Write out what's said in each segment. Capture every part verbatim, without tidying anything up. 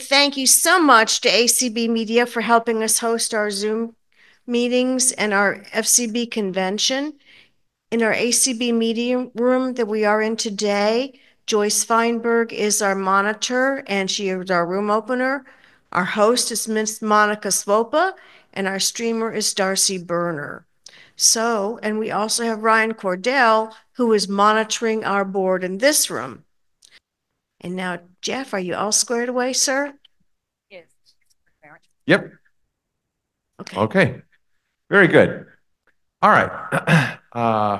thank you so much to A C B Media for helping us host our Zoom meetings and our F C B convention. In our A C B meeting room that we are in today, Joyce Feinberg is our monitor and she is our room opener. Our host is Miss Monica Svopa and our streamer is Darcy Berner. So, and we also have Ryan Cordell, who is monitoring our board in this room. And now, Jeff, are you all squared away, sir? Yes. Yep. Okay. Okay. Very good. All right. Uh,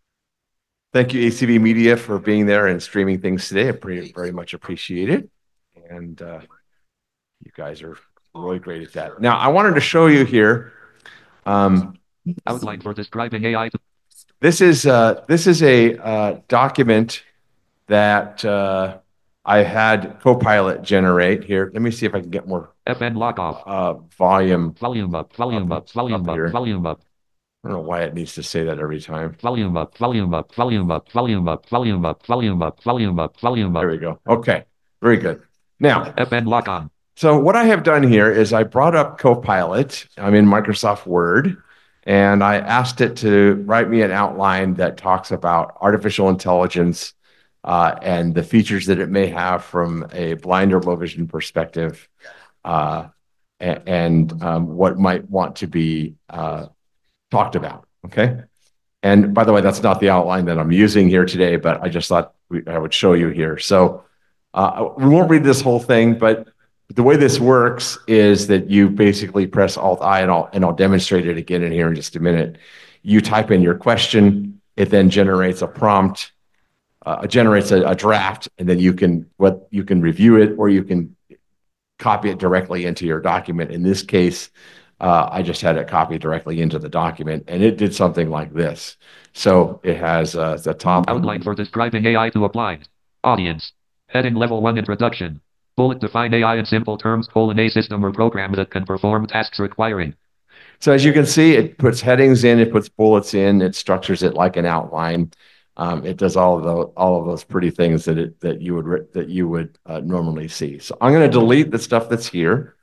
thank you, A C B Media, for being there and streaming things today. I pretty, very much appreciate it. And uh, you guys are really great at that. Now, I wanted to show you here. Um, Outline for describing A I. This is uh, this is a uh, document that uh, I had Copilot generate here. Let me see if I can get more F N lock off. uh, volume. Volume up, volume up, volume up here. up, volume up. I don't know why it needs to say that every time. Volume up, volume up, volume up, volume up, volume up, volume up, volume up, volume up. There we go. Okay, very good. Now, F N lock on. so what I have done here is I brought up Copilot. I'm in Microsoft Word, and I asked it to write me an outline that talks about artificial intelligence uh, and the features that it may have from a blind or low vision perspective, uh, and, and um, what might want to be uh, talked about. Okay. And by the way, that's not the outline that I'm using here today, but I just thought we, I would show you here. So uh, we won't read this whole thing, but the way this works is that you basically press Alt I, and I'll, and I'll demonstrate it again in here in just a minute. You type in your question, it then generates a prompt, uh, generates a, a draft, and then you can what you can review it or you can copy it directly into your document. In this case, uh, I just had it copied directly into the document, and it did something like this. So it has uh, the top outline for describing A I to a blind audience. Heading level one introduction. Bullet define A I in simple terms, colon a system or program that can perform tasks requiring. So as you can see, it puts headings in, it puts bullets in, it structures it like an outline. Um, it does all of those, all of those pretty things that it that you would that you would uh, normally see. So I'm going to delete the stuff that's here,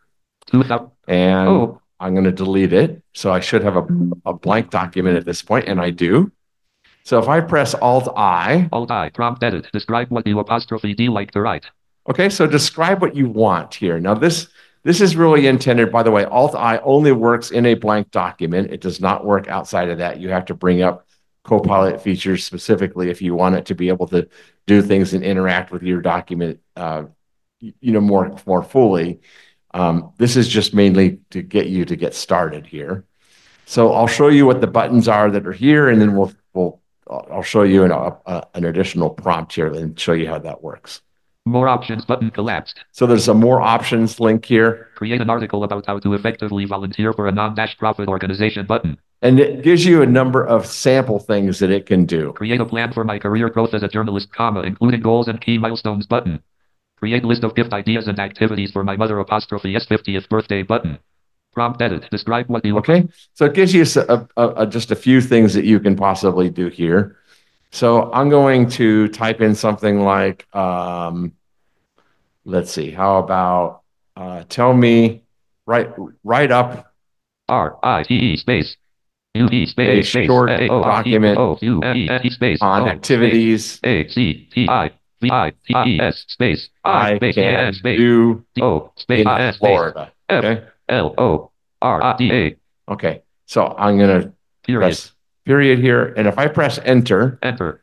and oh. I'm going to delete it. So I should have a, a blank document at this point, and I do. So if I press Alt I, Alt I, prompt edit, describe what you apostrophe D like to write. Okay, so describe what you want here. Now this this is really intended, by the way, Alt I only works in a blank document. It does not work outside of that. You have to bring up Copilot features specifically if you want it to be able to do things and interact with your document, uh, you know, more more fully. Um, this is just mainly to get you to get started here. So I'll show you what the buttons are that are here, and then we'll we'll I'll show you an uh, an additional prompt here and show you how that works. More options button collapsed. So there's a more options link here. Create an article about how to effectively volunteer for a non-profit organization button. And it gives you a number of sample things that it can do. Create a plan for my career growth as a journalist, comma, including goals and key milestones button. Create list of gift ideas and activities for my mother apostrophe S fiftieth birthday button. Prompt edit. Describe what you... Okay. So it gives you a, a, a, just a few things that you can possibly do here. So I'm going to type in something like, um, let's see, how about uh, tell me, write, write up R I T E space. U E space, a space, short A O document O U N E N E space on O, activities space, A C T I V I T E S space I I space can N space do O space in I S space Florida. F Okay. L O R I D A. Okay. So I'm going to Period. press period here. And if I press enter, Enter.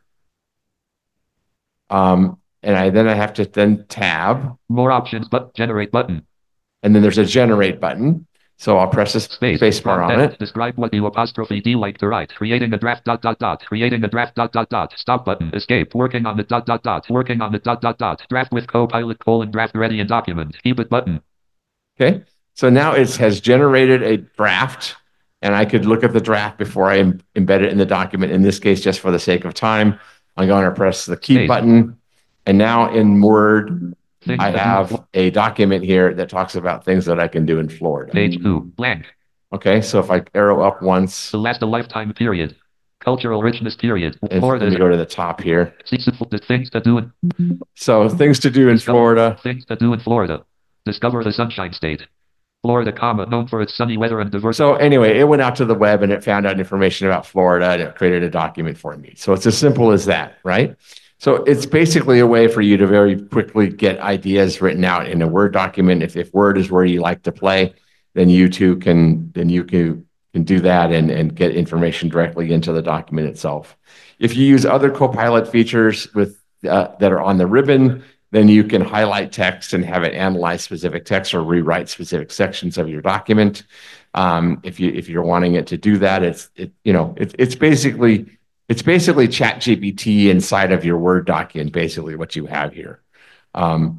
um, and I then I have to then tab. More options, but generate button. And then there's a generate button. So I'll press this Space, space bar on it. Describe what you apostrophe D like to write. Creating a draft dot dot dot. Creating a draft dot dot dot. Stop button. Escape. Working on the dot dot dot. Working on the dot dot dot. Draft with Copilot colon draft ready in document. Keep it button. Okay. So now it has generated a draft, and I could look at the draft before I em embed it in the document. In this case, just for the sake of time, I'm going to press the keep Space. button. And now in Word, Things I that have you- a document here that talks about things that I can do in Florida. Page two. Blank. Okay, so if I arrow up once, To last a lifetime period. Cultural richness period. and Florida let me is go to the top here. the things to do in So things to do in Florida. things to do in Florida. Discover the Sunshine State. Florida, comma, known for its sunny weather and diverse. So anyway, it went out to the web and it found out information about Florida and it created a document for me. So it's as simple as that, right? So it's basically a way for you to very quickly get ideas written out in a Word document. If, if Word is where you like to play, then you too can, then you can, can do that and, and get information directly into the document itself. If you use other Copilot features with uh, that are on the ribbon, then you can highlight text and have it analyze specific text or rewrite specific sections of your document. Um, if you if you're wanting it to do that, it's it you know it, it's basically it's basically ChatGPT inside of your Word document. Basically, what you have here. Um,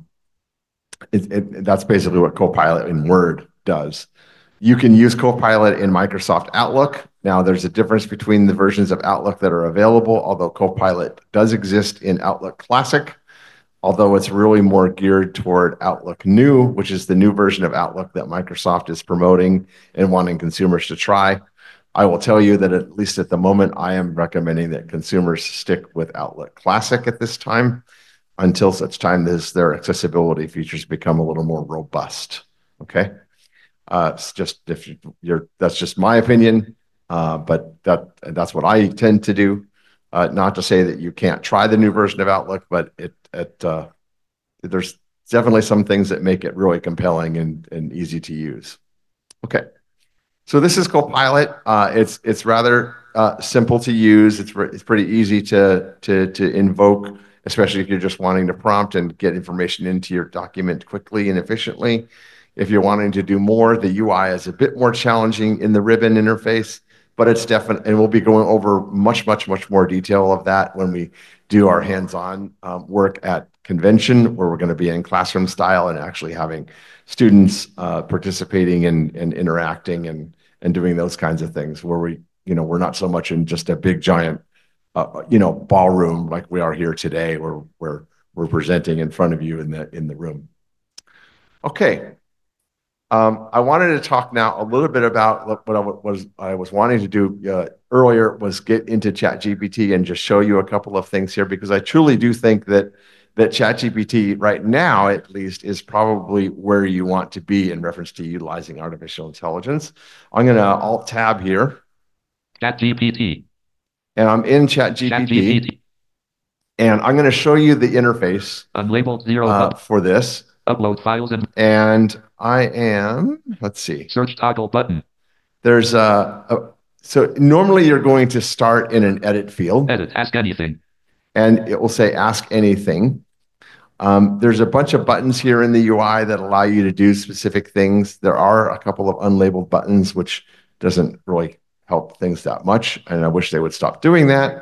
it, it, that's basically what Copilot in Word does. You can use Copilot in Microsoft Outlook. Now, there's a difference between the versions of Outlook that are available. Although Copilot does exist in Outlook Classic, although it's really more geared toward Outlook New, which is the new version of Outlook that Microsoft is promoting and wanting consumers to try. I will tell you that at least at the moment, I am recommending that consumers stick with Outlook Classic at this time until such time as their accessibility features become a little more robust. Okay, uh, it's just if you, you're that's just my opinion, uh, but that that's what I tend to do. Uh, not to say that you can't try the new version of Outlook, but it, it uh, there's definitely some things that make it really compelling and, and easy to use. Okay, so this is Copilot. Uh, it's it's rather uh, simple to use. It's it's pretty easy to to to invoke, especially if you're just wanting to prompt and get information into your document quickly and efficiently. If you're wanting to do more, the U I is a bit more challenging in the ribbon interface. But it's definite, and we'll be going over much, much, much more detail of that when we do our hands-on um, work at convention, where we're going to be in classroom style and actually having students uh, participating and, and interacting and and doing those kinds of things, where we, you know, we're not so much in just a big giant, uh, you know, ballroom like we are here today, where where we're presenting in front of you in the in the room. Okay. Um, I wanted to talk now a little bit about what I was I was wanting to do uh, earlier was get into ChatGPT and just show you a couple of things here, because I truly do think that that ChatGPT right now, at least, is probably where you want to be in reference to utilizing artificial intelligence. I'm going to Alt Tab here. ChatGPT. And I'm in ChatGPT. ChatGPT. And I'm going to show you the interface unlabeled zero uh, for this. Upload files and and I am, let's see. Search toggle button. There's a, a, so normally you're going to start in an edit field. Edit, ask anything. And it will say ask anything. Um, there's a bunch of buttons here in the U I that allow you to do specific things. There are a couple of unlabeled buttons, which doesn't really help things that much. And I wish they would stop doing that.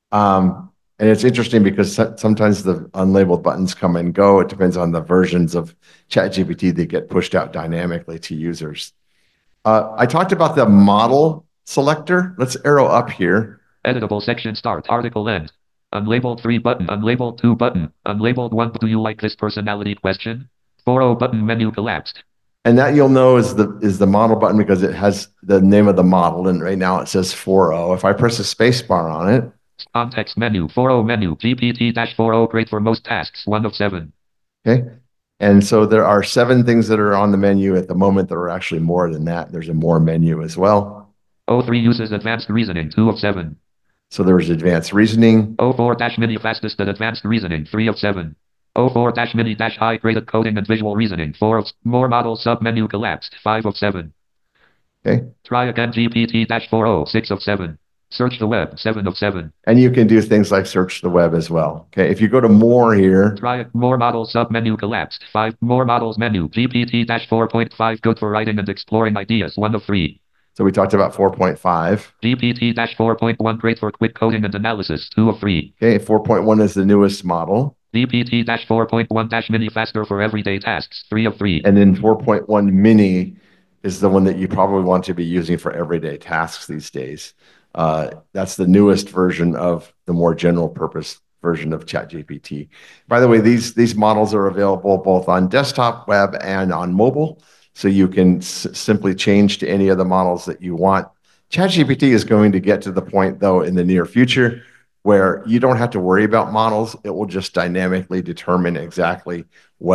Um, And it's interesting because sometimes the unlabeled buttons come and go. It depends on the versions of ChatGPT that get pushed out dynamically to users. Uh, I talked about the model selector. Let's arrow up here. Editable section start, article end. Unlabeled three button, unlabeled two button, unlabeled one. Do you like this personality question? four oh button, menu collapsed. And that you'll know is the is the model button because it has the name of the model. And right now it says four oh. If I press a space bar on it, context menu, four oh menu, G P T four oh, great for most tasks, one of seven. Okay. And so there are seven things that are on the menu at the moment. There are actually more than that. There's a more menu as well. oh three uses advanced reasoning, two of seven. So there's advanced reasoning. oh four dash mini fastest and advanced reasoning, three of seven. oh four dash mini dash high graded coding and visual reasoning, four of more model sub menu collapsed, five of seven. Okay. Try again G P T four oh, six of seven. Search the web, seven of seven. And you can do things like search the web as well. Okay, if you go to more here. Try more models sub-menu collapsed. Five more models menu. G P T four point five good for writing and exploring ideas, one of three. So we talked about four point five. G P T four point one great for quick coding and analysis, two of three. Okay, four point one is the newest model. G P T four point one mini faster for everyday tasks, three of three. And then four point one mini is the one that you probably want to be using for everyday tasks these days. Uh, that's the newest version of the more general purpose version of ChatGPT. By the way, these, these models are available both on desktop, web, and on mobile. So you can s simply change to any of the models that you want. ChatGPT is going to get to the point, though, in the near future where you don't have to worry about models. It will just dynamically determine exactly what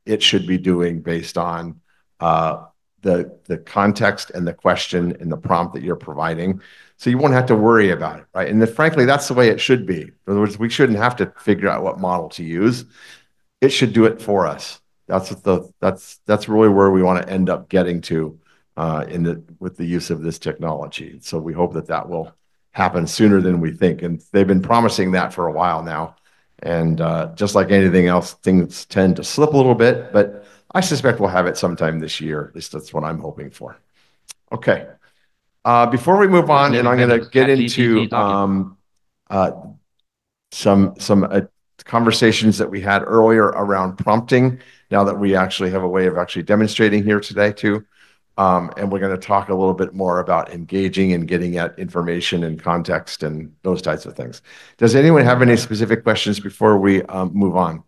it should be doing based on uh, the, the context and the question and the prompt that you're providing. So you won't have to worry about it, right? And then, frankly, that's the way it should be. In other words, we shouldn't have to figure out what model to use. It should do it for us. That's what the that's that's really where we want to end up getting to uh, in the with the use of this technology. So we hope that that will happen sooner than we think. And they've been promising that for a while now. And uh, just like anything else, things tend to slip a little bit, but I suspect we'll have it sometime this year. At least that's what I'm hoping for. Okay. Uh, before we move on, and I'm going to get into um, uh, some some uh, conversations that we had earlier around prompting, now that we actually have a way of actually demonstrating here today too. Um, and we're going to talk a little bit more about engaging and getting at information and context and those types of things. Does anyone have any specific questions before we um, move on?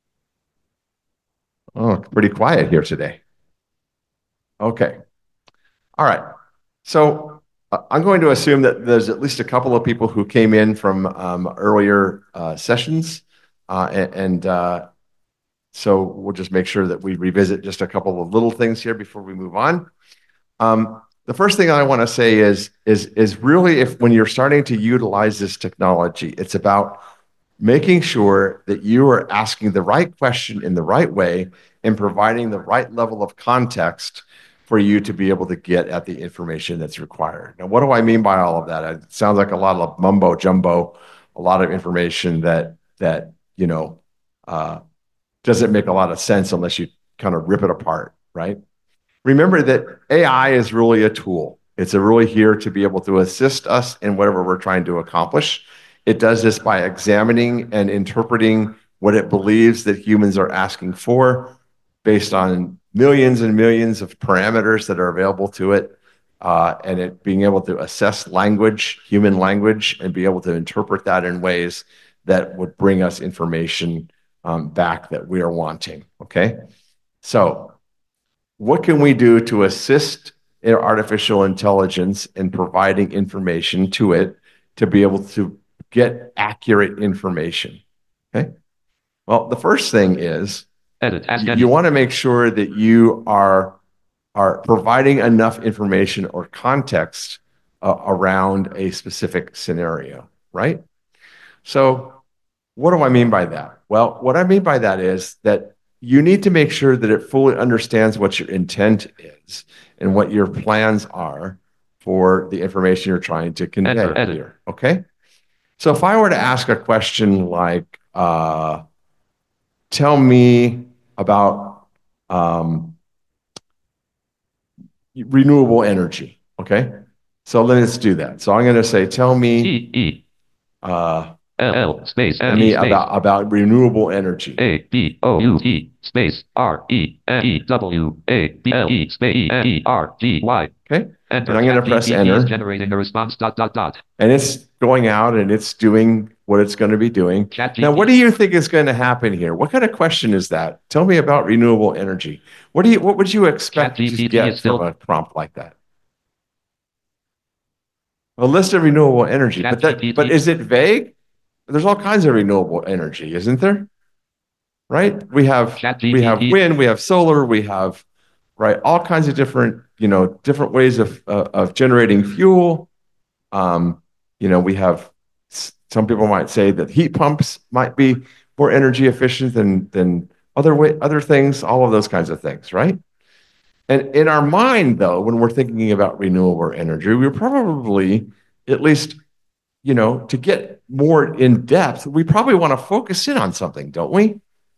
Oh, pretty quiet here today. Okay. All right. So uh, I'm going to assume that there's at least a couple of people who came in from um, earlier uh, sessions. Uh, and and uh, so we'll just make sure that we revisit just a couple of little things here before we move on. Um, the first thing I want to say is, is, is really if when you're starting to utilize this technology, it's about making sure that you are asking the right question in the right way and providing the right level of context for you to be able to get at the information that's required. Now, what do I mean by all of that? It sounds like a lot of mumbo jumbo, a lot of information that, that you know, uh, doesn't make a lot of sense unless you kind of rip it apart, right? Remember that A I is really a tool. It's a really here to be able to assist us in whatever we're trying to accomplish. It does this by examining and interpreting what it believes that humans are asking for based on millions and millions of parameters that are available to it, uh, and it being able to assess language, human language, and be able to interpret that in ways that would bring us information um, back that we are wanting, okay? So what can we do to assist in artificial intelligence in providing information to it to be able to get accurate information, okay? Well, the first thing is Edit, ask you any. want to make sure that you are, are providing enough information or context uh, around a specific scenario, right? So what do I mean by that? Well, what I mean by that is that you need to make sure that it fully understands what your intent is and what your plans are for the information you're trying to convey Enter, edit. here, okay? So if I were to ask a question like, uh, tell me about um, renewable energy, okay? So let's do that. So I'm going to say, tell me, E, E, uh, L, L, space, tell M, me E, space, about, about renewable energy. A, B, O, U, E, space, R, E, N, E, W, A, B, L, E, space, E, N, E, R, G, Y. Okay, Enter. and I'm going to press ChatGPT enter. is generating a response, dot, dot, dot. And it's going out and it's doing what it's going to be doing. ChatGPT. Now, what do you think is going to happen here? What kind of question is that? Tell me about renewable energy. What do you? What would you expect to ChatGPT get is still- from a prompt like that? A list of renewable energy, but that, ChatGPT. but is it vague? There's all kinds of renewable energy, isn't there? Right? We have ChatGPT. we have wind, we have solar, we have right all kinds of different you know different ways of uh, of generating fuel. Um, you know, we have some people might say that heat pumps might be more energy efficient than than other way other things. All of those kinds of things, right? And in our mind, though, when we're thinking about renewable energy, we're probably at least you know to get more in depth. We probably want to focus in on something, don't we?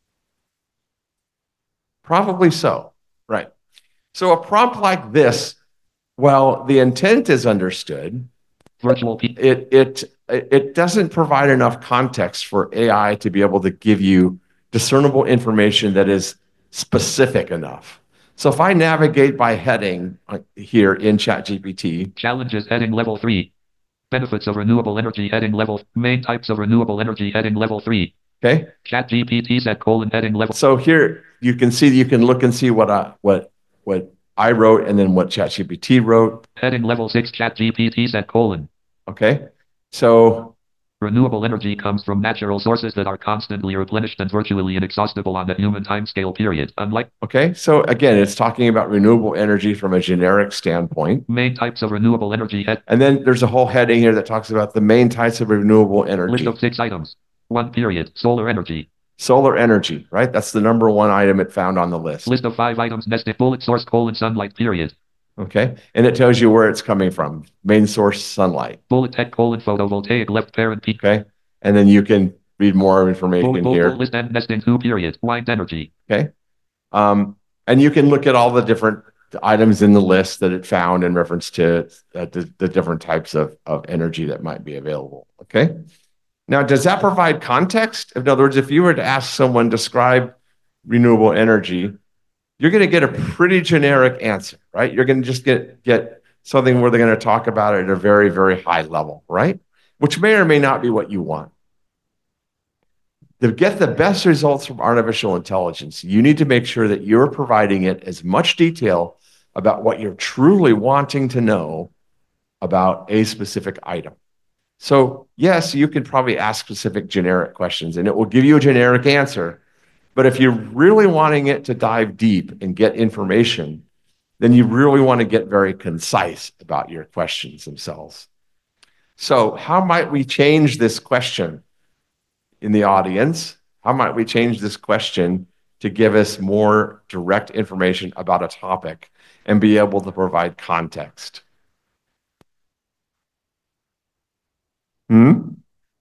Probably so, right? So a prompt like this, well, the intent is understood. Virtual P. It it it doesn't provide enough context for A I to be able to give you discernible information that is specific enough. So if I navigate by heading here in ChatGPT, Challenges heading level three. Benefits of renewable energy heading level. Main types of renewable energy heading level three. okay. ChatGPT set colon heading level. So here you can see you can look and see what I what what I wrote and then what ChatGPT wrote. Heading level six. ChatGPT set colon. Okay. So Renewable energy comes from natural sources that are constantly replenished and virtually inexhaustible on the human timescale period. Unlike Okay, so again, it's talking about renewable energy from a generic standpoint. main types of renewable energy. Head, And then there's a whole heading here that talks about the main types of renewable list energy. of six items. One period. Solar energy. Solar energy, right? That's the number one item it found on the list. List of five items. Nested bullet source colon sunlight period. Okay, and it tells you where it's coming from. Main source sunlight. Bullet tech colon photovoltaic left parent peak. Okay, and then you can read more information Bullet, bullet, here. bullet list and nesting two period. Wind energy. Okay, um, and you can look at all the different items in the list that it found in reference to uh, the, the different types of, of energy that might be available. Okay, now does that provide context? In other words, if you were to ask someone describe renewable energy, you're going to get a pretty generic answer, right? You're going to just get get something where they're going to talk about it at a very, very high level, right? Which may or may not be what you want. To get the best results from artificial intelligence, you need to make sure that you're providing it as much detail about what you're truly wanting to know about a specific item. So yes, you can probably ask specific generic questions and it will give you a generic answer. But if you're really wanting it to dive deep and get information, then you really want to get very concise about your questions themselves. So how might we change this question in the audience? How might we change this question to give us more direct information about a topic and be able to provide context? Hmm?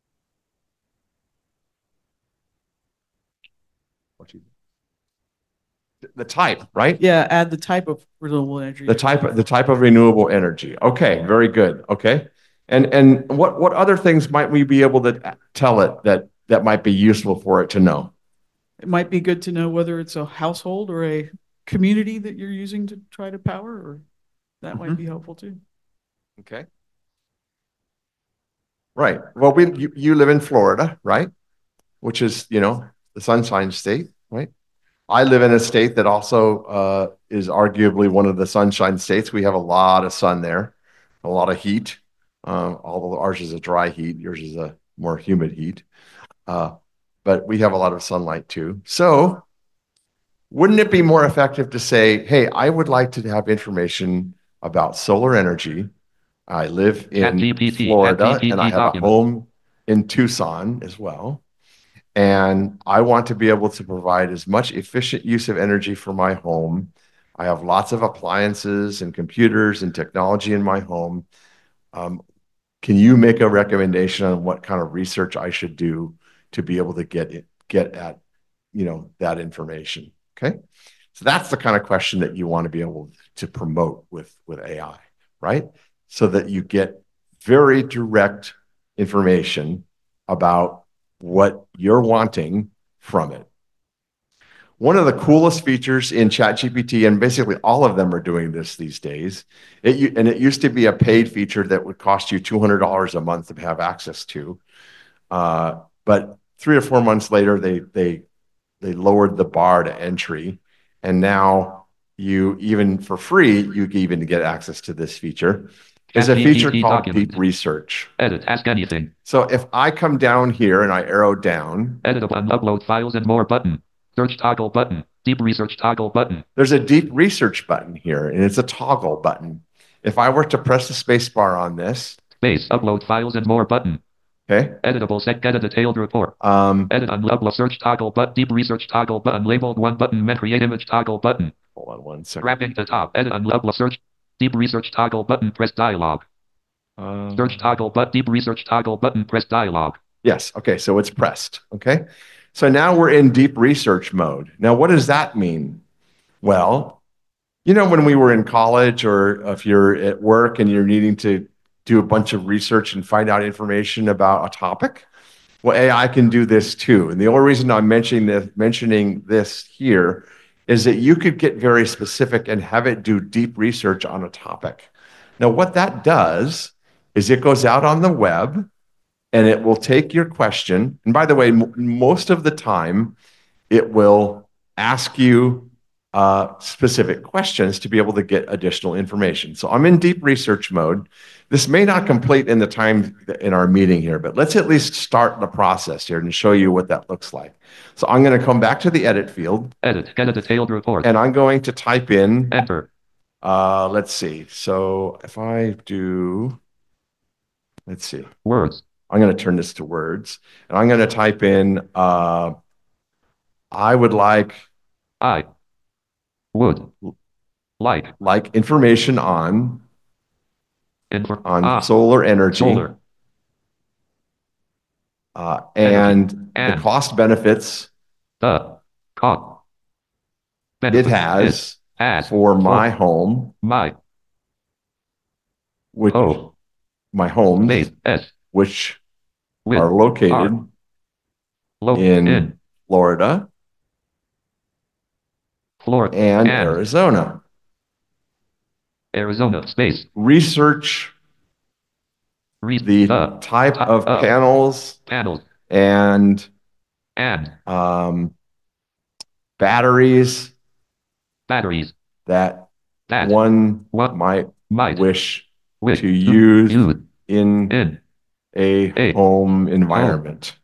What you The type, right? Yeah, add the type of renewable energy. The type of the type of renewable energy. Okay, very good. Okay. And and what what other things might we be able to tell it that that might be useful for it to know? It might be good to know whether it's a household or a community that you're using to try to power, or that might Mhm. be helpful too. Okay. Right. Well, we you, you live in Florida, right? Which is, you know, the Sunshine State, right? I live in a state that also uh, is arguably one of the Sunshine States. We have a lot of sun there, a lot of heat. Uh, although ours is a dry heat, yours is a more humid heat. Uh, but we have a lot of sunlight too. So wouldn't it be more effective to say, hey, I would like to have information about solar energy. I live in ChatGPT, Florida ChatGPT and I have a document. home in Tucson as well. And I want to be able to provide as much efficient use of energy for my home. I have lots of appliances and computers and technology in my home. Um, can you make a recommendation on what kind of research I should do to be able to get it, get at, you know, that information? Okay, so that's the kind of question that you want to be able to promote with with A I, right? So that you get very direct information about what you're wanting from it. One of the coolest features in ChatGPT, and basically all of them are doing this these days, it, and it used to be a paid feature that would cost you two hundred dollars a month to have access to. Uh, but three or four months later, they, they, they lowered the bar to entry. And now you, even for free, you can even get access to this feature. There's a feature ChatGPT called document. Deep Research. Edit. Ask anything. So if I come down here and I arrow down, Edit button. Upload files and more button. Search toggle button. Deep research toggle button. there's a Deep Research button here, and it's a toggle button. If I were to press the space bar on this, Space. Upload files and more button. okay, Editable set. Get a detailed report. um, Edit on upload search toggle button. Deep research toggle button. Labeled one button. Men create image toggle button. hold on one second. Wrapping to top. Edit on upload search. Deep research toggle button. Press dialog. Uh, Search toggle button. Deep research toggle button. Press dialog. Yes, okay, so it's pressed, okay? So now we're in deep research mode. Now, what does that mean? Well, you know, when we were in college or if you're at work and you're needing to do a bunch of research and find out information about a topic, well, A I can do this too. And the only reason I'm mentioning this, mentioning this here is that you could get very specific and have it do deep research on a topic. Now, what that does is it goes out on the web and it will take your question. And by the way, m- most of the time, it will ask you uh, specific questions to be able to get additional information. So I'm in deep research mode. This may not complete in the time in our meeting here, but let's at least start the process here and show you what that looks like. So I'm going to come back to the edit field. Edit. Get a detailed report. And I'm going to type in, Enter. uh, let's see. So if I do, let's see. Words. I'm going to turn this to words, and I'm going to type in, uh, I would like, I would like like information on, info on ah, solar energy, solar uh, and Energy. the And cost benefits the cost it benefit has has for my for home, my which home my homes, base S which with are located are lo- in, in Florida Florida and, and Arizona. Arizona space. Research Read the the type type of of panels panels and and um, batteries batteries that that one one might might wish wish to use use in in a a home environment.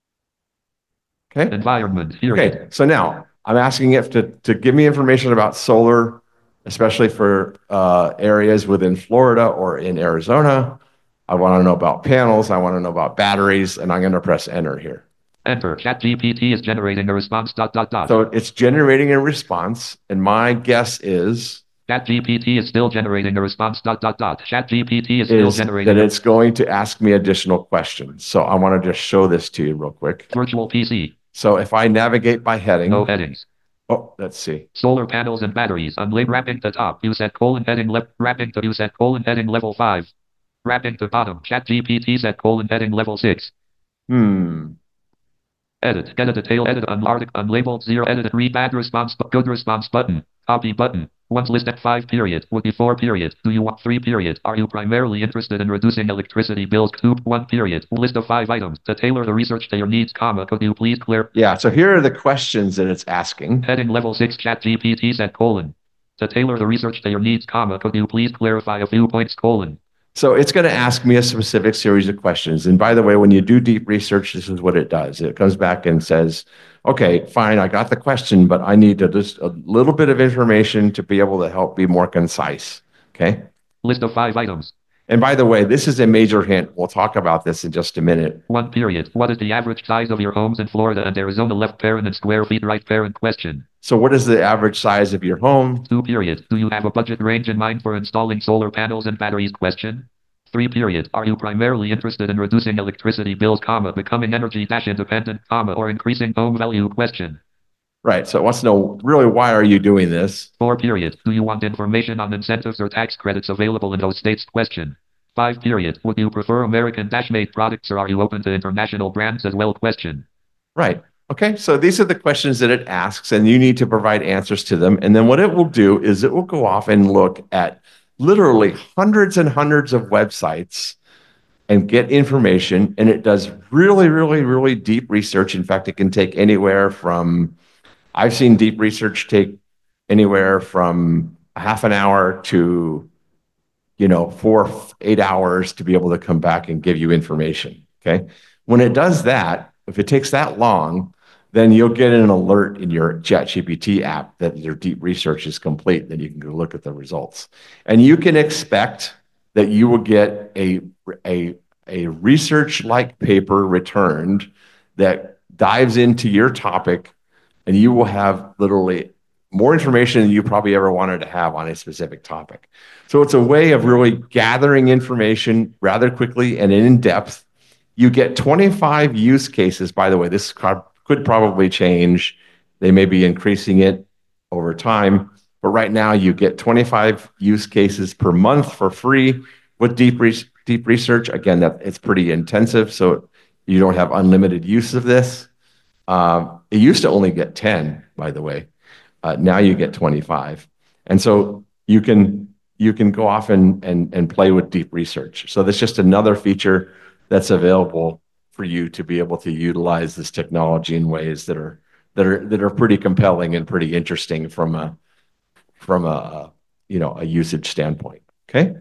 Okay. environment period. Okay. So now I'm asking it to, to give me information about solar, especially for uh, areas within Florida or in Arizona. I want to know about panels. I want to know about batteries, and I'm going to press enter here. Enter. ChatGPT is generating a response. Dot dot dot. So it's generating a response, and my guess is ChatGPT is still generating a response. Dot dot dot. ChatGPT is still is generating that a it's going to ask me additional questions. So I want to just show this to you real quick. virtual P C. So if I navigate by heading, No headings. oh, let's see. Solar panels and batteries. Unlink wrapping to top. You set colon heading left. Wrapping to you set colon heading level five. Wrapping to bottom. ChatGPT set colon heading level six. Hmm. Edit. Get a detail. Edit. Unlarted. Unlabeled. Zero. Edit. Read bad response. Good response button. Copy button. Once list at five period. Would be four period. Do you want three period? Are you primarily interested in reducing electricity bills? Two. One period. List of five items. To tailor the research to your needs, comma. Could you please clear? Yeah. So here are the questions that it's asking. Heading level six. ChatGPT set colon. To tailor the research to your needs, comma. Could you please clarify a few points? Colon. So it's going to ask me a specific series of questions. And by the way, when you do deep research, this is what it does. It comes back and says, okay, fine, I got the question, but I need to just a little bit of information to be able to help be more concise. Okay. List of five items. And by the way, this is a major hint. We'll talk about this in just a minute. One period. What is the average size of your homes in Florida and Arizona? Left parent and square feet. Right parent. Question. So what is the average size of your home? Two period. Do you have a budget range in mind for installing solar panels and batteries? Question. Three period. Are you primarily interested in reducing electricity bills, comma, becoming energy dash independent, comma, or increasing home value? Question. Right. So it wants to know really, why are you doing this? Four period. Do you want information on incentives or tax credits available in those states? Question. Five period. Would you prefer American dash made products or are you open to international brands as well? Question. Right. Okay. So these are the questions that it asks, and you need to provide answers to them. And then what it will do is it will go off and look at literally hundreds and hundreds of websites and get information. And it does really, really, really deep research. In fact, it can take anywhere from, I've seen deep research take anywhere from a half an hour to, you know, four, eight hours to be able to come back and give you information. Okay. When it does that, if it takes that long, then you'll get an alert in your ChatGPT app that your deep research is complete. Then you can go look at the results. And you can expect that you will get a, a, a research-like paper returned that dives into your topic, and you will have literally more information than you probably ever wanted to have on a specific topic. So it's a way of really gathering information rather quickly and in depth. You get twenty-five use cases. By the way, this could probably change. They may be increasing it over time, but right now you get twenty-five use cases per month for free with deep re deep research. Again, that it's pretty intensive, so you don't have unlimited use of this. Um, it used to only get ten, by the way. Uh, now you get twenty-five, and so you can you can go off and and and play with deep research. So that's just another feature that's available for you to be able to utilize this technology in ways that are that are that are pretty compelling and pretty interesting from a from a, you know, a usage standpoint. Okay.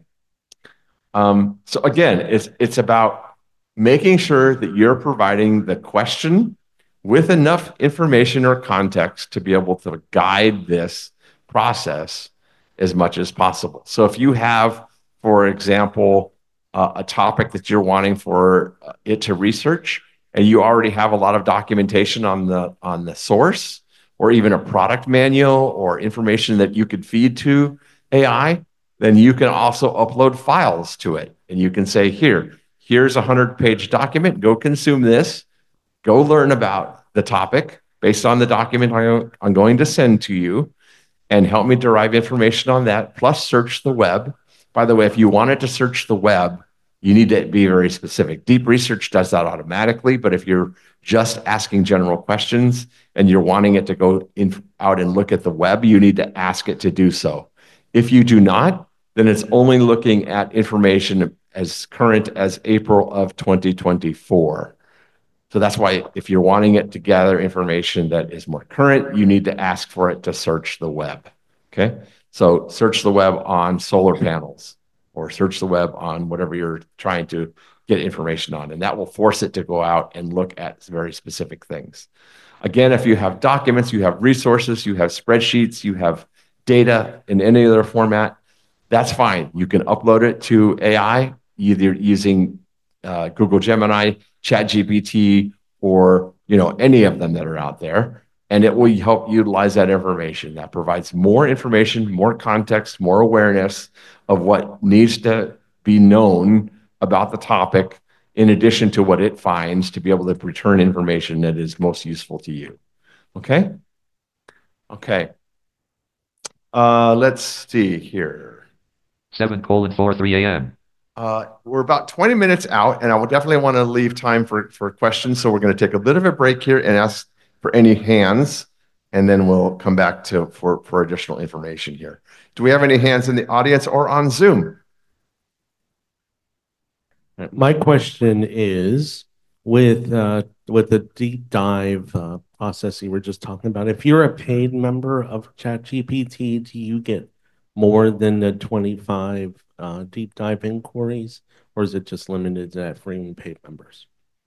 Um, so again, it's, it's about making sure that you're providing the question with enough information or context to be able to guide this process as much as possible. So if you have, for example, uh, a topic that you're wanting for uh, it to research, and you already have a lot of documentation on the on the source, or even a product manual or information that you could feed to A I, then you can also upload files to it. And you can say, here, here's a hundred page document, go consume this, go learn about the topic based on the document I'm going to send to you, and help me derive information on that, plus search the web. By the way, if you wanted to search the web, you need to be very specific. Deep research does that automatically, but if you're just asking general questions and you're wanting it to go in, out and look at the web, you need to ask it to do so. If you do not, then it's only looking at information as current as April of twenty twenty-four. So that's why if you're wanting it to gather information that is more current, you need to ask for it to search the web. Okay. So search the web on solar panels, or search the web on whatever you're trying to get information on. And that will force it to go out and look at very specific things. Again, if you have documents, you have resources, you have spreadsheets, you have data in any other format, that's fine. You can upload it to A I, either using uh, Google Gemini, ChatGPT, or you know, any of them that are out there, and it will help utilize that information. That provides more information, more context, more awareness of what needs to be known about the topic, in addition to what it finds, to be able to return information that is most useful to you. Okay? Okay. Uh, let's see here. seven colon four three A M Uh, we're about twenty minutes out, and I will definitely want to leave time for, for questions. So we're going to take a little bit of a break here and ask for any hands, and then we'll come back to for, for additional information here. Do we have any hands in the audience or on Zoom? My question is, with uh, with the deep dive uh, process you were just talking about, if you're a paid member of ChatGPT, do you get more than the twenty-five uh, deep dive inquiries, or is it just limited to free and paid members?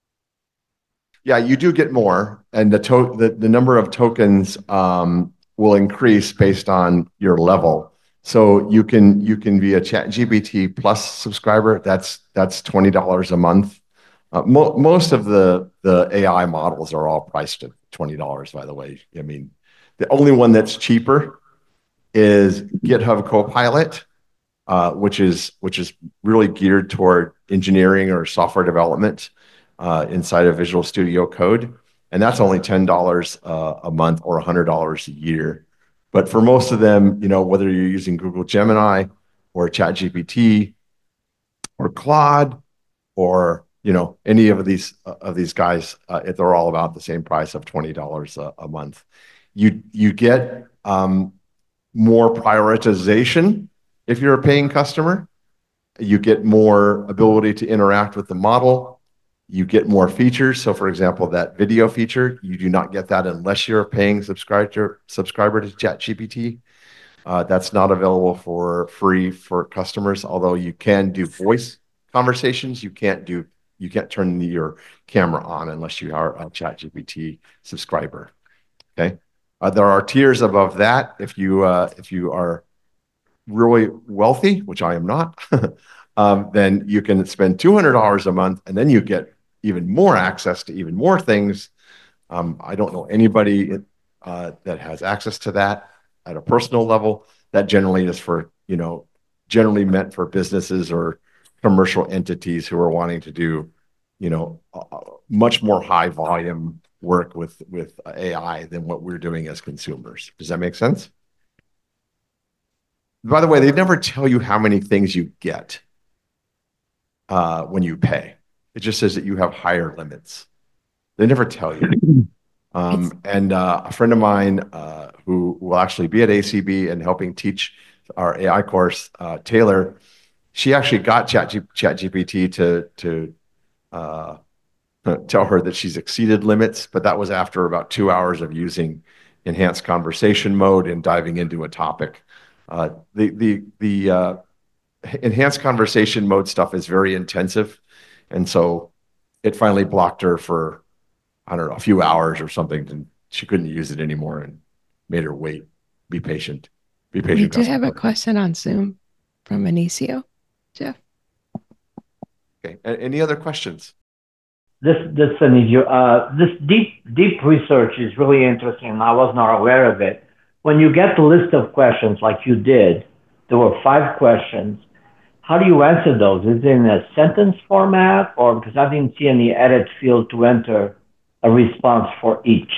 Yeah, you do get more, and the to the, the number of tokens um, will increase based on your level. So you can you can be a ChatGPT Plus subscriber. That's that's twenty dollars a month. Uh, mo most of the the A I models are all priced at twenty dollars. By the way, I mean the only one that's cheaper is GitHub Copilot, uh, which is which is really geared toward engineering or software development uh, inside of Visual Studio Code, and that's only ten dollars uh, a month or one hundred dollars a year. But for most of them, you know, whether you're using Google Gemini or ChatGPT or Claude or you know any of these uh, of these guys, uh, they're all about the same price of twenty dollars a, a month. You you get um, more prioritization if you're a paying customer. You get more ability to interact with the model. You get more features. So for example, that video feature, you do not get that unless you're a paying subscriber, subscriber to ChatGPT. Uh, that's not available for free for customers, although you can do voice conversations. You can't do, you can't turn your camera on unless you are a ChatGPT subscriber, okay? Uh, there are tiers above that. If you, uh, if you are really wealthy, which I am not, um, then you can spend two hundred dollars a month, and then you get even more access to even more things. Um, I don't know anybody uh, that has access to that at a personal level. That generally is for, you know, generally meant for businesses or commercial entities who are wanting to do, you know, uh, much more high volume work with, with A I than what we're doing as consumers. Does that make sense? By the way, they never tell you how many things you get uh, when you pay. It just says that you have higher limits. They never tell you. Um, and uh, a friend of mine uh, who will actually be at A C B and helping teach our A I course, uh, Taylor, she actually got ChatGPT to, to uh, tell her that she's exceeded limits, but that was after about two hours of using enhanced conversation mode and diving into a topic. Uh, the the the uh, enhanced conversation mode stuff is very intensive, and so it finally blocked her for, I don't know, a few hours or something, and she couldn't use it anymore, and made her wait. Be patient. Be patient. We do have a customer. question on Zoom from Anicio. Jeff. Okay. A- Any other questions? This this Anizio, uh, this deep deep research is really interesting, and I was not aware of it. When you get the list of questions like you did, there were five questions. How do you answer those? Is it in a sentence format, or because I didn't see any edit field to enter a response for each?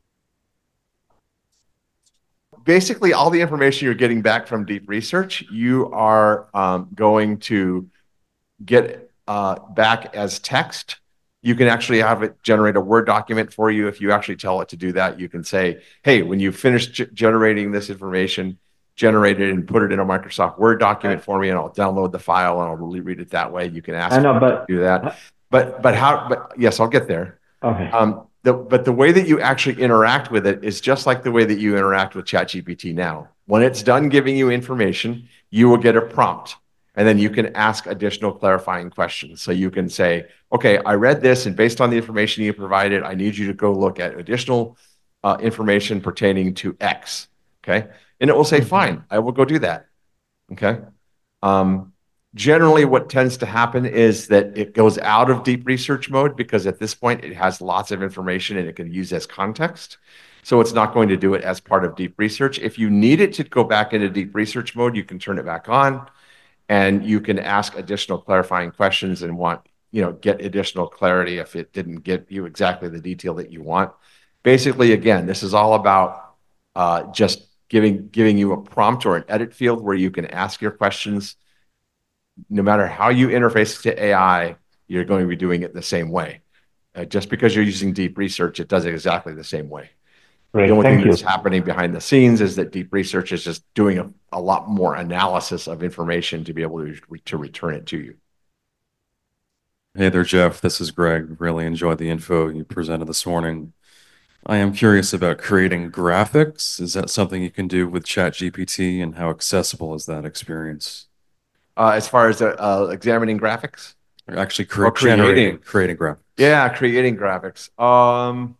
Basically, all the information you're getting back from deep research, you are um, going to get uh, back as text. You can actually have it generate a Word document for you. If you actually tell it to do that, you can say, hey, when you finish g- generating this information, generate it and put it in a Microsoft Word document for me, and I'll download the file and I'll really read it that way. You can ask I know, it but to do that. But but how? But yes, I'll get there. okay. Um, the, but the way that you actually interact with it is just like the way that you interact with ChatGPT now. When it's done giving you information, you will get a prompt, and then you can ask additional clarifying questions. So you can say, okay, I read this, and based on the information you provided, I need you to go look at additional uh, information pertaining to X. Okay. And it will say, fine, I will go do that. Okay. Um, Generally, what tends to happen is that it goes out of deep research mode because at this point it has lots of information and it can use as context. So it's not going to do it as part of deep research. If you need it to go back into deep research mode, you can turn it back on and you can ask additional clarifying questions and want, you know, get additional clarity if it didn't get you exactly the detail that you want. Basically, again, this is all about uh, just giving, giving you a prompt or an edit field where you can ask your questions. No matter how you interface to A I, you're going to be doing it the same way. Uh, just because you're using deep research, it does it exactly the same way. Great, The only thank thing you. that's happening behind the scenes is that deep research is just doing a, a lot more analysis of information to be able to, to return it to you. Hey there, Jeff. This is Greg. Really enjoyed the info you presented this morning. I am curious about creating graphics. Is that something you can do with ChatGPT, and how accessible is that experience? Uh, as far as uh, uh, examining graphics? Or actually Or cre- generating, creating. creating graphics. Yeah, creating graphics. Um,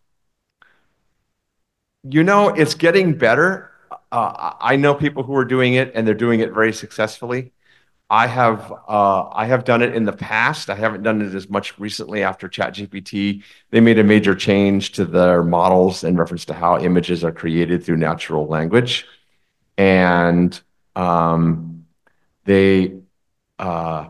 you know, it's getting better. Uh, I know people who are doing it, and they're doing it very successfully. I have uh, I have done it in the past. I haven't done it as much recently after ChatGPT. They made a major change to their models in reference to how images are created through natural language, and um, they uh,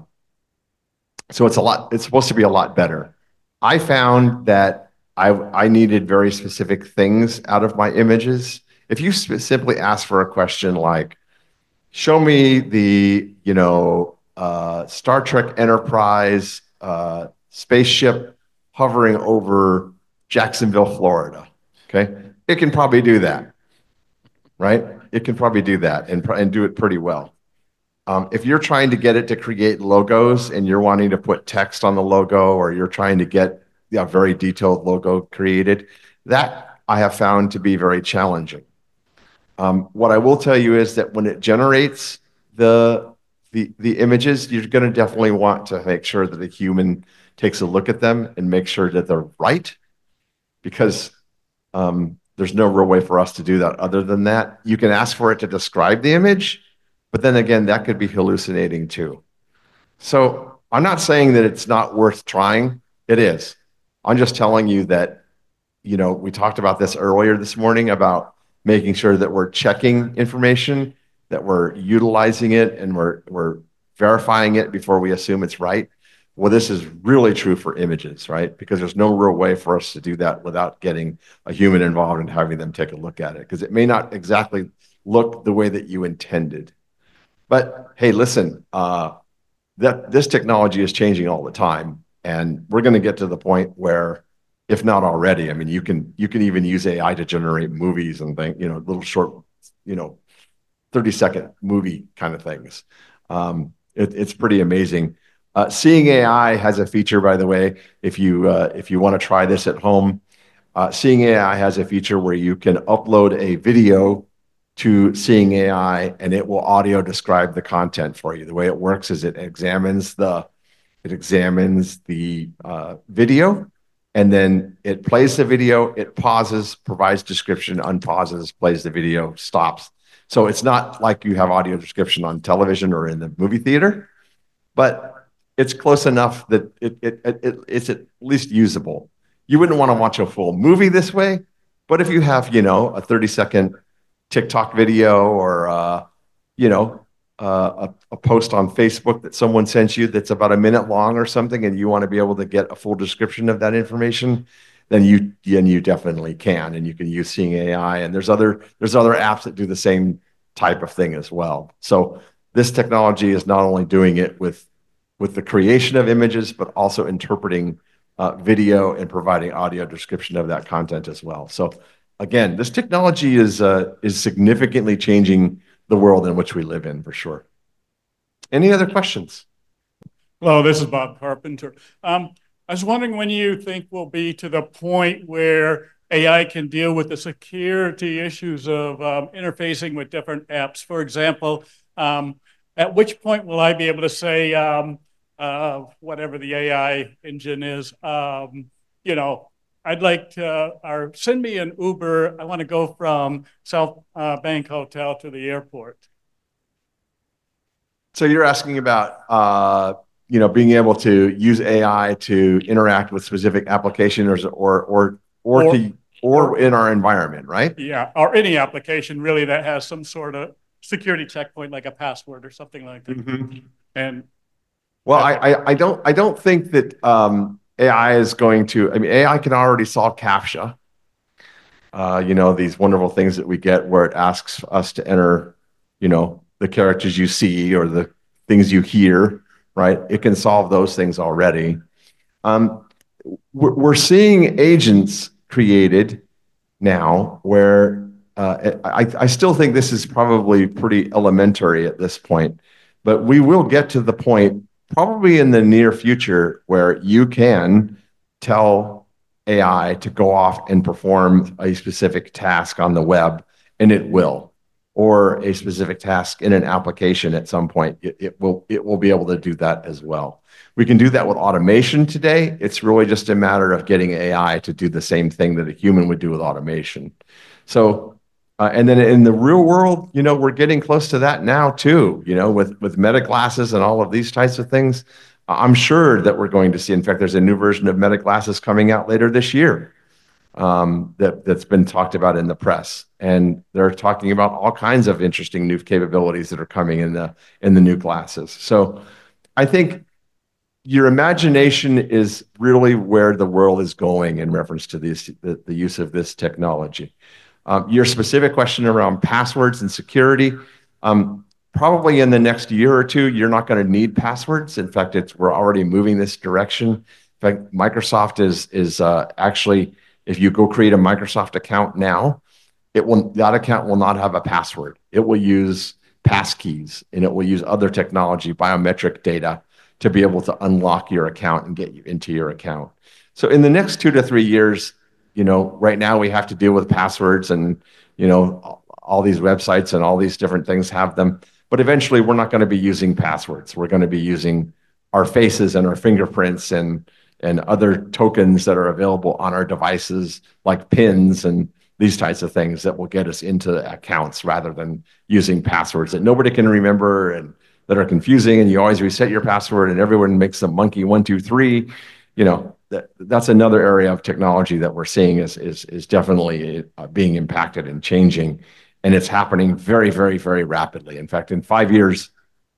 so it's a lot. It's supposed to be a lot better. I found that I I needed very specific things out of my images. If you sp- simply ask for a question like, show me the, you know, uh, Star Trek Enterprise uh, spaceship hovering over Jacksonville, Florida. Okay, it can probably do that, right? It can probably do that and, and do it pretty well. Um, if you're trying to get it to create logos and you're wanting to put text on the logo, or you're trying to get a very detailed logo created, that I have found to be very challenging. Um, what I will tell you is that when it generates the the the images, you're going to definitely want to make sure that a human takes a look at them and make sure that they're right, because um, there's no real way for us to do that other than that. You can ask for it to describe the image, but then again, that could be hallucinating too. So I'm not saying that it's not worth trying. It is. I'm just telling you that, you know, we talked about this earlier this morning about making sure that we're checking information, that we're utilizing it, and we're we're verifying it before we assume it's right. Well, this is really true for images, right? Because there's no real way for us to do that without getting a human involved and having them take a look at it, because it may not exactly look the way that you intended. But hey, listen, uh, that this technology is changing all the time, and we're going to get to the point where, if not already, I mean, you can you can even use A I to generate movies and things, you know, little short, you know, thirty second movie kind of things. Um, it, it's pretty amazing. Uh, Seeing A I has a feature, by the way, if you uh, if you want to try this at home. Uh, Seeing A I has a feature where you can upload a video to Seeing A I, and it will audio describe the content for you. The way it works is it examines the it examines the uh, video, and then it plays the video, it pauses, provides description, unpauses, plays the video, stops. So it's not like you have audio description on television or in the movie theater, but it's close enough that it, it, it, it it's at least usable. You wouldn't want to watch a full movie this way, but if you have, you know, a thirty second TikTok video or, uh, you know, uh, a, a post on Facebook that someone sent you that's about a minute long or something, and you want to be able to get a full description of that information, then you then you definitely can, and you can use Seeing A I. And there's other there's other apps that do the same type of thing as well. So this technology is not only doing it with with the creation of images, but also interpreting uh, video and providing audio description of that content as well. So again, this technology is uh, is significantly changing the world in which we live in, for sure. Any other questions? Hello, this is Bob Carpenter. Um, I was wondering when you think we'll be to the point where A I can deal with the security issues of um, interfacing with different apps. For example, um, at which point will I be able to say, um, uh, whatever the A I engine is, um, you know, I'd like to, or send me an Uber. I want to go from South uh, Bank Hotel to the airport. So you're asking about, uh, you know, being able to use A I to interact with specific applications, or or or, or to or in our environment, right? Yeah, or any application really that has some sort of security checkpoint, like a password or something like that. Mm-hmm. And well, I, I I don't I don't think that. Um, A I is going to, I mean, A I can already solve CAPTCHA. Uh, you know, these wonderful things that we get where it asks us to enter, you know, the characters you see or the things you hear, right? It can solve those things already. Um, we're, we're seeing agents created now where uh, I, I still think this is probably pretty elementary at this point, but we will get to the point probably in the near future where you can tell A I to go off and perform a specific task on the web, and it will, or a specific task in an application at some point. It, it will it will be able to do that as well. We can do that with automation today. It's really just a matter of getting A I to do the same thing that a human would do with automation. So. Uh, and then in the real world, you know, we're getting close to that now too, you know, with, with Meta glasses and all of these types of things. I'm sure that we're going to see, in fact, there's a new version of Meta glasses coming out later this year um, that, that's been talked about in the press. And they're talking about all kinds of interesting new capabilities that are coming in the, in the new glasses. So I think your imagination is really where the world is going in reference to this, the, the use of this technology. Um, your specific question around passwords and security, um, probably in the next year or two, you're not going to need passwords. In fact, it's, we're already moving this direction. In fact, Microsoft is, is uh, actually, if you go create a Microsoft account now, it will, that account will not have a password. It will use passkeys, and it will use other technology, biometric data, to be able to unlock your account and get you into your account. So in the next two to three years, you know, right now we have to deal with passwords, and, you know, all these websites and all these different things have them. But eventually we're not going to be using passwords. We're going to be using our faces and our fingerprints and, and other tokens that are available on our devices, like pins and these types of things that will get us into accounts, rather than using passwords that nobody can remember and that are confusing. And you always reset your password and everyone makes a monkey one, two, three, you know. That, that's another area of technology that we're seeing is, is, is definitely uh, being impacted and changing. And it's happening very, very, very rapidly. In fact, in five years,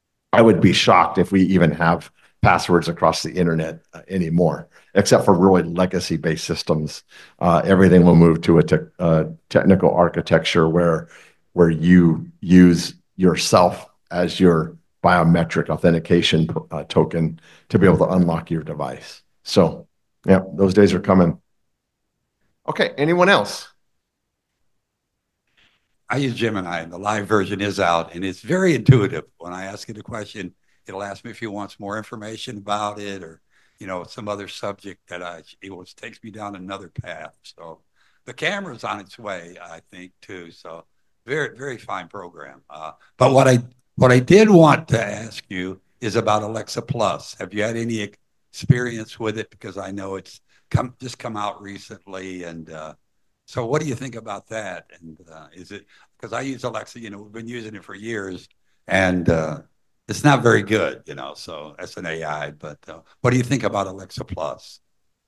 I would be shocked if we even have passwords across the internet uh, anymore, except for really legacy-based systems. Uh, everything will move to a te uh, technical architecture where, where you use yourself as your biometric authentication uh, token to be able to unlock your device. So, yeah, those days are coming. Okay, anyone else? I use Gemini, and the live version is out, and it's very intuitive. When I ask it a question, it'll ask me if it wants more information about it, or, you know, some other subject that I, it was, takes me down another path. So the camera's on its way, I think, too. So Very, very fine program. Uh, but what I what I did want to ask you is about Alexa Plus. Have you had any experience with it? Because I know it's come just come out recently, and uh, so what do you think about that? And uh, is it because I use Alexa? You know, we've been using it for years, and uh, it's not very good. You know, so that's an A I. But uh, what do you think about Alexa Plus?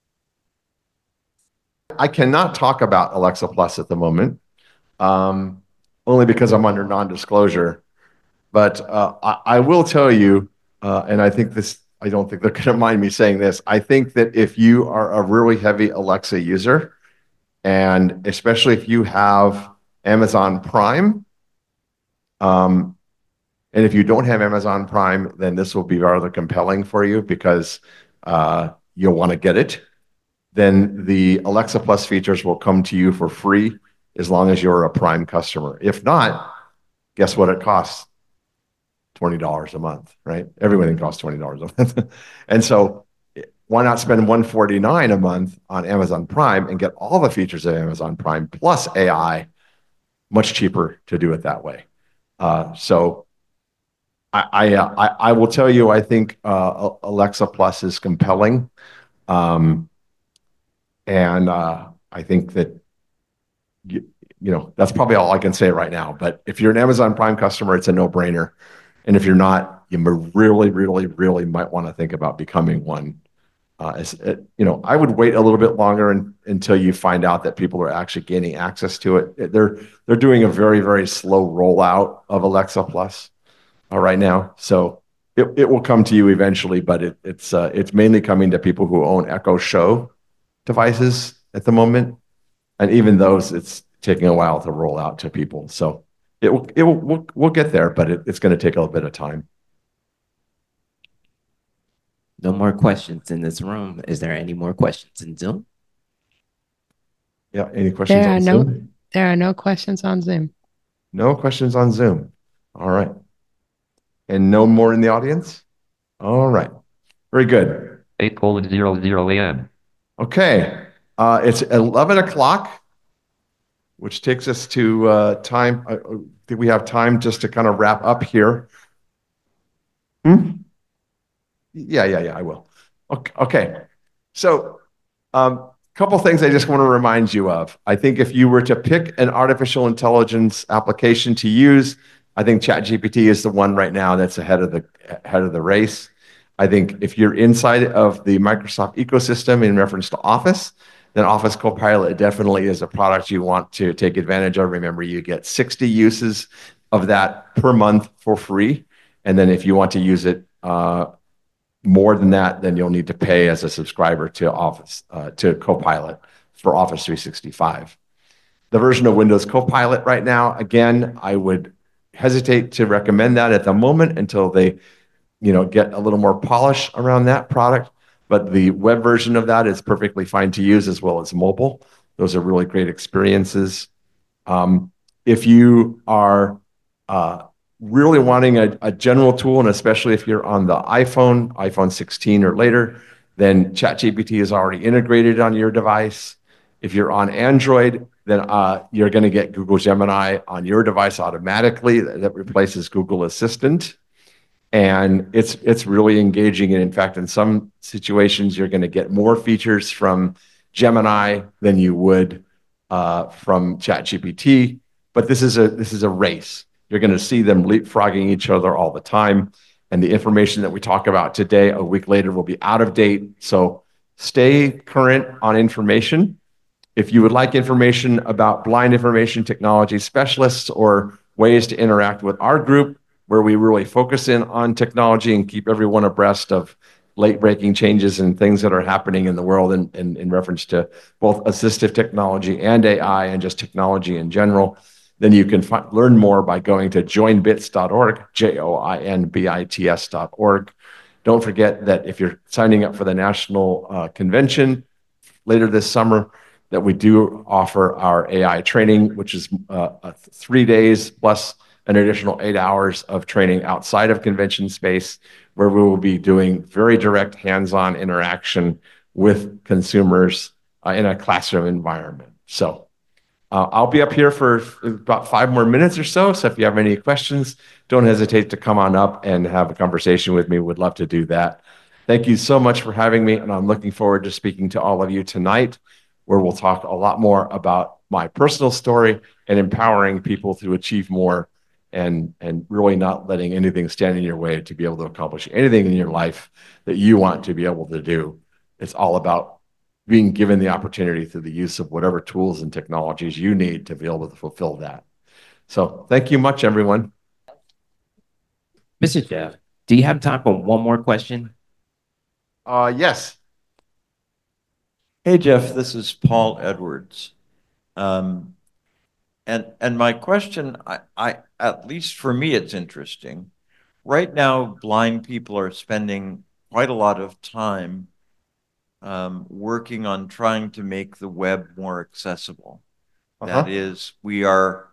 I cannot talk about Alexa Plus at the moment, um, only because I'm under non-disclosure. But uh, I, I will tell you, uh, and I think this, I don't think they're going to mind me saying this. I think that if you are a really heavy Alexa user, and especially if you have Amazon Prime, um, and if you don't have Amazon Prime, then this will be rather compelling for you because uh, you'll want to get it. Then the Alexa Plus features will come to you for free as long as you're a Prime customer. If not, guess what it costs? twenty dollars a month, right? Everything costs twenty dollars a month. And so why not spend one hundred forty-nine dollars a month on Amazon Prime and get all the features of Amazon Prime plus A I, much cheaper to do it that way. Uh, so I, I, uh, I, I will tell you, I think uh, Alexa Plus is compelling. Um, and uh, I think that, you, you know, that's probably all I can say right now. But if you're an Amazon Prime customer, it's a no-brainer. And if you're not, you really, really, really might want to think about becoming one. Uh, as, it, you know, I would wait a little bit longer in, until you find out that people are actually gaining access to it. They're they're doing a very, very slow rollout of Alexa Plus uh, right now, so it, it will come to you eventually. But it, it's uh, it's mainly coming to people who own Echo Show devices at the moment, and even those, it's taking a while to roll out to people. So. It will, it will, we'll, we'll get there, but it, it's going to take a little bit of time. No more questions in this room. Is there any more questions in Zoom? Yeah, any questions There on are no, Zoom? there are no questions on Zoom. No questions on Zoom. All right. And no more in the audience? All right. Very good. eight colon zero zero A M. Okay. Uh, it's eleven o'clock. Which takes us to uh, time. I think we have time just to kind of wrap up here. Hmm? Yeah, yeah, yeah, I will. Okay. okay. So a um, couple things I just want to remind you of. I think if you were to pick an artificial intelligence application to use, I think ChatGPT is the one right now that's ahead of the ahead of the race. I think if you're inside of the Microsoft ecosystem in reference to Office, then Office Copilot definitely is a product you want to take advantage of. Remember, you get sixty uses of that per month for free. And then if you want to use it uh, more than that, then you'll need to pay as a subscriber to Office, uh, to Copilot for Office three sixty-five. The version of Windows Copilot right now, again, I would hesitate to recommend that at the moment until they, you know, get a little more polish around that product. But the web version of that is perfectly fine to use as well as mobile. Those are really great experiences. Um, if you are uh, really wanting a, a general tool, and especially if you're on the iPhone, iPhone sixteen or later, then ChatGPT is already integrated on your device. If you're on Android, then uh, you're going to get Google Gemini on your device automatically. That, that replaces Google Assistant. And it's it's really engaging. And in fact, in some situations, you're going to get more features from Gemini than you would uh, from ChatGPT. But this is a this is a race. You're going to see them leapfrogging each other all the time. And the information that we talk about today, a week later, will be out of date. So stay current on information. If you would like information about blind information technology specialists or ways to interact with our group, where we really focus in on technology and keep everyone abreast of late-breaking changes and things that are happening in the world in, in, in reference to both assistive technology and A I and just technology in general, then you can fi- learn more by going to join bits dot org, J O I N B I T S dot org. Don't forget that if you're signing up for the national uh, convention later this summer, that we do offer our A I training, which is uh, three days plus an additional eight hours of training outside of convention space, where we will be doing very direct hands-on interaction with consumers uh, in a classroom environment. So Uh, I'll be up here for about five more minutes or so. So if you have any questions, don't hesitate to come on up and have a conversation with me. Would love to do that. Thank you so much for having me. And I'm looking forward to speaking to all of you tonight, where we'll talk a lot more about my personal story and empowering people to achieve more and, and really not letting anything stand in your way to be able to accomplish anything in your life that you want to be able to do. It's all about being given the opportunity through the use of whatever tools and technologies you need to be able to fulfill that. So thank you much, everyone. Mister Jeff, do you have time for one more question? Uh, yes. Hey, Jeff, this is Paul Edwards. Um, and, and my question, I, I, at least for me, it's interesting. Right now, blind people are spending quite a lot of time um, working on trying to make the web more accessible. Uh-huh. That is, we are,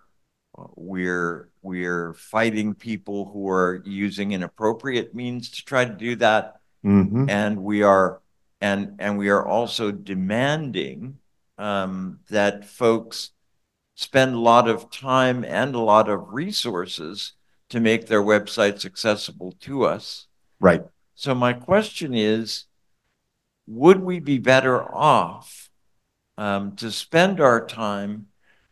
we're, we're fighting people who are using inappropriate means to try to do that. Mm-hmm. And we are, and, and we are also demanding um, that folks spend a lot of time and a lot of resources to make their websites accessible to us. Right. So my question is, would we be better off um, to spend our time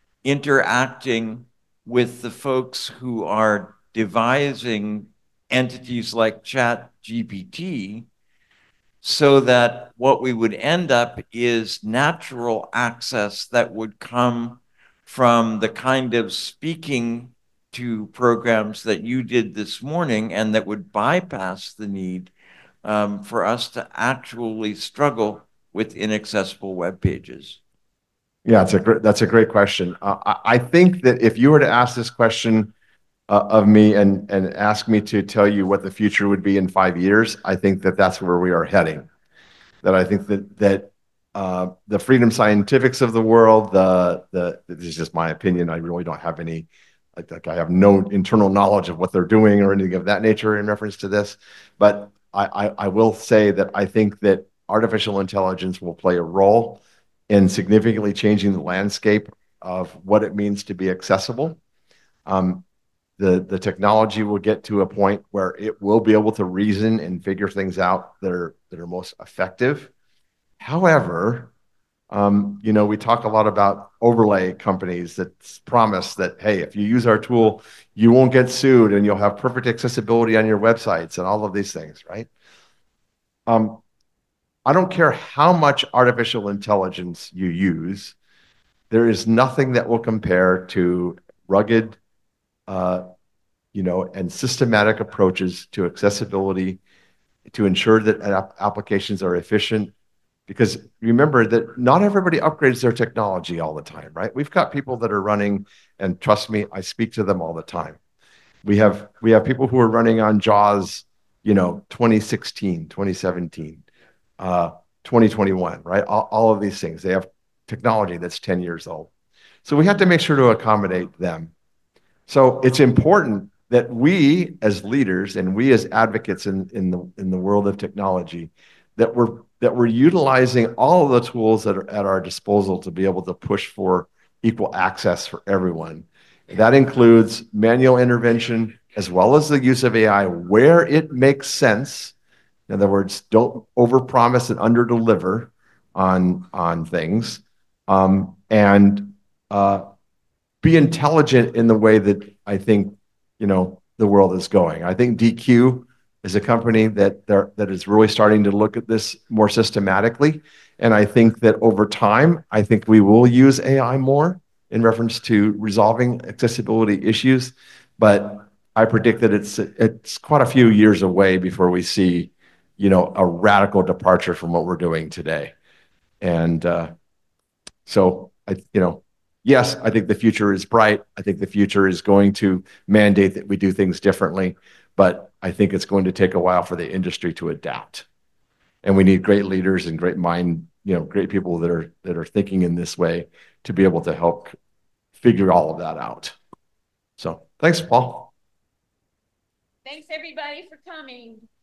interacting with the folks who are devising entities like ChatGPT, so that what we would end up is natural access that would come from the kind of speaking to programs that you did this morning, and that would bypass the need um, for us to actually struggle with inaccessible web pages? Yeah, it's a great, that's a great question. Uh, I, I think that if you were to ask this question uh, of me and, and ask me to tell you what the future would be in five years, I think that that's where we are heading. That I think that, that uh, the Freedom Scientifics of the world, the, the, this is just my opinion. I really don't have any, like, like I have no internal knowledge of what they're doing or anything of that nature in reference to this. But I, I, I will say that I think that artificial intelligence will play a role in significantly changing the landscape of what it means to be accessible. Um, the, the technology will get to a point where it will be able to reason and figure things out that are, that are most effective. However, um, you know, we talk a lot about overlay companies that promise that, hey, if you use our tool, you won't get sued and you'll have perfect accessibility on your websites and all of these things, right? Um, I don't care how much artificial intelligence you use, there is nothing that will compare to rugged, uh, you know, and systematic approaches to accessibility to ensure that ap- applications are efficient. Because remember that not everybody upgrades their technology all the time, right? We've got people that are running, and trust me, I speak to them all the time. We have we have people who are running on JAWS, you know, twenty sixteen, twenty seventeen. Uh, twenty twenty-one, right? All, all of these things, they have technology that's ten years old. So we have to make sure to accommodate them. So it's important that we as leaders and we as advocates in, in, the, in the world of technology, that we're, that we're utilizing all of the tools that are at our disposal to be able to push for equal access for everyone. That includes manual intervention as well as the use of A I where it makes sense. In other words, don't overpromise and underdeliver on on things, um, and uh, be intelligent in the way that I think you know the world is going. I think D Q is a company that that is really starting to look at this more systematically, and I think that over time, I think we will use A I more in reference to resolving accessibility issues, but I predict that it's it's quite a few years away before we see you know, a radical departure from what we're doing today. And uh, so, I, you know, yes, I think the future is bright. I think the future is going to mandate that we do things differently, but I think it's going to take a while for the industry to adapt. And we need great leaders and great mind, you know, great people that are that are thinking in this way to be able to help figure all of that out. So thanks, Paul. Thanks everybody for coming.